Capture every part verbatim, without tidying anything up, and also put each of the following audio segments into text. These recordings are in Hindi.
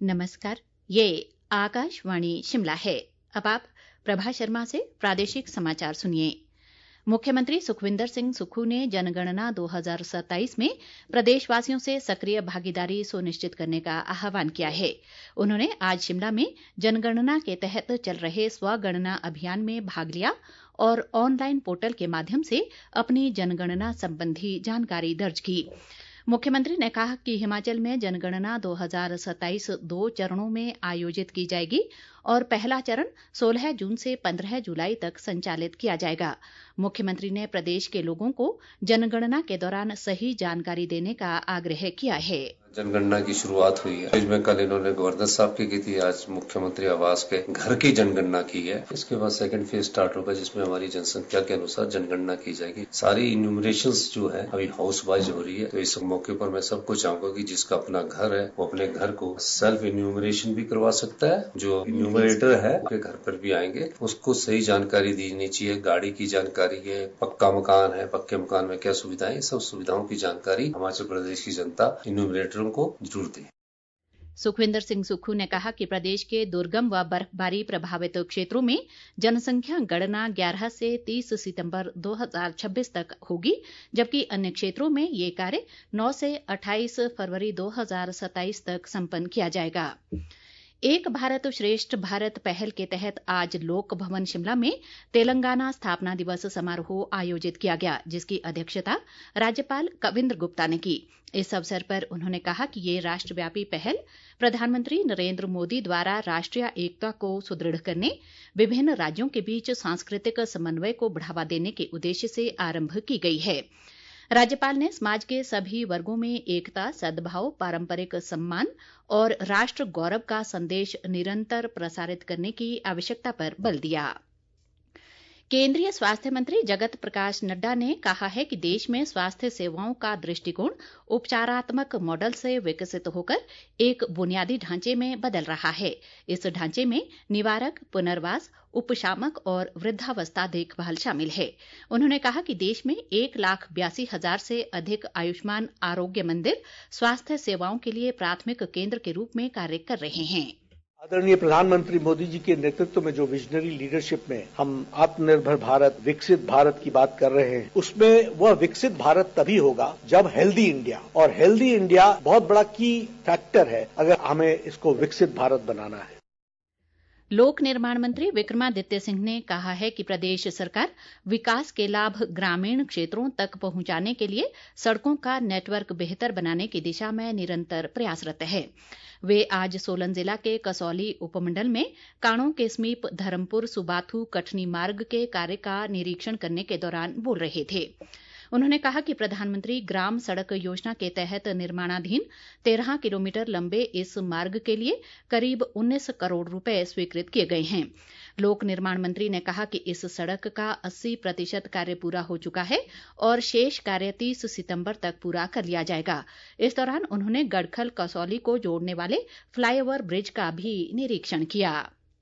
नमस्कार, ये आकाशवाणी शिमला है। अब आप प्रभा शर्मा से प्रादेशिक समाचार सुनिए। मुख्यमंत्री सुखविंदर सिंह सुक्खू ने जनगणना दो हज़ार सत्ताईस में प्रदेशवासियों से सक्रिय भागीदारी सुनिश्चित करने का आह्वान किया है। उन्होंने आज शिमला में जनगणना के तहत चल रहे स्वगणना अभियान में भाग लिया और ऑनलाइन पोर्टल के माध्यम से अपनी जनगणना संबंधी जानकारी दर्ज की। मुख्यमंत्री ने कहा कि हिमाचल में जनगणना दो हज़ार सत्ताईस दो चरणों में आयोजित की जाएगी और पहला चरण सोलह जून से पंद्रह जुलाई तक संचालित किया जाएगा। मुख्यमंत्री ने प्रदेश के लोगों को जनगणना के दौरान सही जानकारी देने का आग्रह किया है। जनगणना की शुरुआत हुई है। में कल इन्होंने गवर्नर साहब की की थी, आज मुख्यमंत्री आवास के घर की जनगणना की है। इसके बाद सेकंड फेज स्टार्ट होगा जिसमें हमारी जनसंख्या के अनुसार जनगणना की जाएगी। सारी इन्यूमरेशंस जो है अभी हाउस वाइज हो रही है। तो इस मौके पर मैं सबको चाहूंगा कि जिसका अपना घर है वो अपने घर को सेल्फ इन्यूमरेशन भी करवा सकता है। जो इन्यूमरेटर है उसके घर पर भी आएंगे, उसको सही जानकारी देनी चाहिए। गाड़ी की जानकारी है, पक्का मकान है, पक्के मकान में क्या सुविधाएं, सब सुविधाओं की जानकारी हिमाचल प्रदेश की जनता इन्यूमरेटर को जरूर दें। सुखविंदर सिंह सुक्खू ने कहा कि प्रदेश के दुर्गम व बर्फबारी प्रभावित क्षेत्रों में जनसंख्या गणना ग्यारह से तीस सितंबर दो हज़ार छब्बीस तक होगी, जबकि अन्य क्षेत्रों में ये कार्य नौ से अट्ठाईस फरवरी दो हज़ार सत्ताईस तक संपन्न किया जाएगा। एक भारत श्रेष्ठ भारत पहल के तहत आज लोक भवन शिमला में तेलंगाना स्थापना दिवस समारोह आयोजित किया गया, जिसकी अध्यक्षता राज्यपाल कविंद्र गुप्ता ने की। इस अवसर पर उन्होंने कहा कि ये राष्ट्रव्यापी पहल प्रधानमंत्री नरेंद्र मोदी द्वारा राष्ट्रीय एकता को सुदृढ़ करने, विभिन्न राज्यों के बीच सांस्कृतिक समन्वय को बढ़ावा देने के उद्देश्य से आरंभ की गई है। राज्यपाल ने समाज के सभी वर्गों में एकता, सद्भाव, पारंपरिक सम्मान और राष्ट्र गौरव का संदेश निरंतर प्रसारित करने की आवश्यकता पर बल दिया। केंद्रीय स्वास्थ्य मंत्री जगत प्रकाश नड्डा ने कहा है कि देश में स्वास्थ्य सेवाओं का दृष्टिकोण उपचारात्मक मॉडल से विकसित होकर एक बुनियादी ढांचे में बदल रहा है। इस ढांचे में निवारक, पुनर्वास, उपशामक और वृद्धावस्था देखभाल शामिल है। उन्होंने कहा कि देश में एक लाख बयासी हजार से अधिक आयुष्मान आरोग्य मंदिर स्वास्थ्य सेवाओं के लिए प्राथमिक केंद्र के रूप में कार्य कर रहे हैं। आदरणीय प्रधानमंत्री मोदी जी के नेतृत्व में जो विजनरी लीडरशिप में हम आत्मनिर्भर भारत, विकसित भारत की बात कर रहे हैं, उसमें वह विकसित भारत तभी होगा जब हेल्दी इंडिया, और हेल्दी इंडिया बहुत बड़ा की फैक्टर है अगर हमें इसको विकसित भारत बनाना है। लोक निर्माण मंत्री विक्रमादित्य सिंह ने कहा है कि प्रदेश सरकार विकास के लाभ ग्रामीण क्षेत्रों तक पहुंचाने के लिए सड़कों का नेटवर्क बेहतर बनाने की दिशा में निरंतर प्रयासरत है। वे आज सोलन जिला के कसौली उपमंडल में काणों के समीप धर्मपुर सुबाथू कठनी मार्ग के कार्य का निरीक्षण करने के दौरान बोल रहे थे। उन्होंने कहा कि प्रधानमंत्री ग्राम सड़क योजना के तहत निर्माणाधीन तेरह किलोमीटर लंबे इस मार्ग के लिए करीब उन्नीस करोड़ रुपए स्वीकृत किए गए हैं। लोक निर्माण मंत्री ने कहा कि इस सड़क का अस्सी प्रतिशत कार्य पूरा हो चुका है और शेष कार्य तीस सितंबर तक पूरा कर लिया जाएगा। इस दौरान उन्होंने गड़खल कसौली को जोड़ने वाले फ्लाईओवर ब्रिज का भी निरीक्षण किया।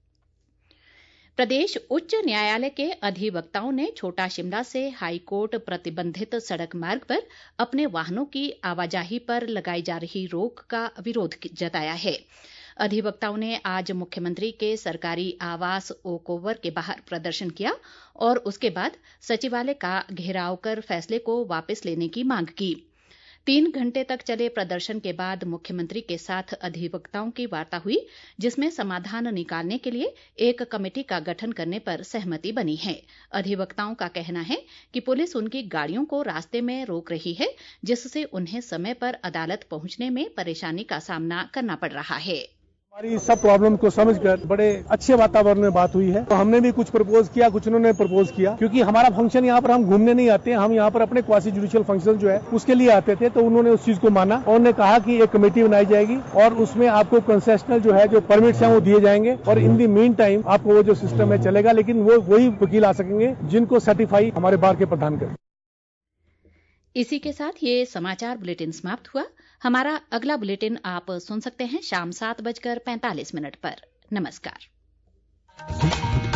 प्रदेश उच्च न्यायालय के अधिवक्ताओं ने छोटा शिमला से हाईकोर्ट प्रतिबंधित सड़क मार्ग पर अपने वाहनों की आवाजाही पर लगाई जा रही रोक का विरोध जताया है। अधिवक्ताओं ने आज मुख्यमंत्री के सरकारी आवास ओक ओवर के बाहर प्रदर्शन किया और उसके बाद सचिवालय का घेराव कर फैसले को वापस लेने की मांग की। तीन घंटे तक चले प्रदर्शन के बाद मुख्यमंत्री के साथ अधिवक्ताओं की वार्ता हुई, जिसमें समाधान निकालने के लिए एक कमेटी का गठन करने पर सहमति बनी है। अधिवक्ताओं का कहना है कि पुलिस उनकी गाड़ियों को रास्ते में रोक रही है, जिससे उन्हें समय पर अदालत पहुंचने में परेशानी का सामना करना पड़ रहा है। हमारी सब प्रॉब्लम को समझकर बड़े अच्छे वातावरण में बात हुई है। तो हमने भी कुछ प्रपोज किया, कुछ उन्होंने प्रपोज किया, क्योंकि हमारा फंक्शन यहाँ पर हम घूमने नहीं आते हैं, हम यहाँ पर अपने क्वासी जुडिशियल फंक्शन जो है उसके लिए आते थे। तो उन्होंने उस चीज को माना और उन्होंने कहा कि एक कमेटी बनाई जाएगी और उसमें आपको कंसेशनल जो है जो परमिट्स हैं वो दिए जाएंगे और इन दी मीन टाइम आपको वो जो सिस्टम है चलेगा, लेकिन वो वही वकील आ सकेंगे जिनको सर्टिफाई हमारे बार के प्रधान करें। इसी के साथ ये समाचार बुलेटिन समाप्त हुआ। हमारा अगला बुलेटिन आप सुन सकते हैं शाम सात बजकर पैंतालीस मिनट पर। नमस्कार।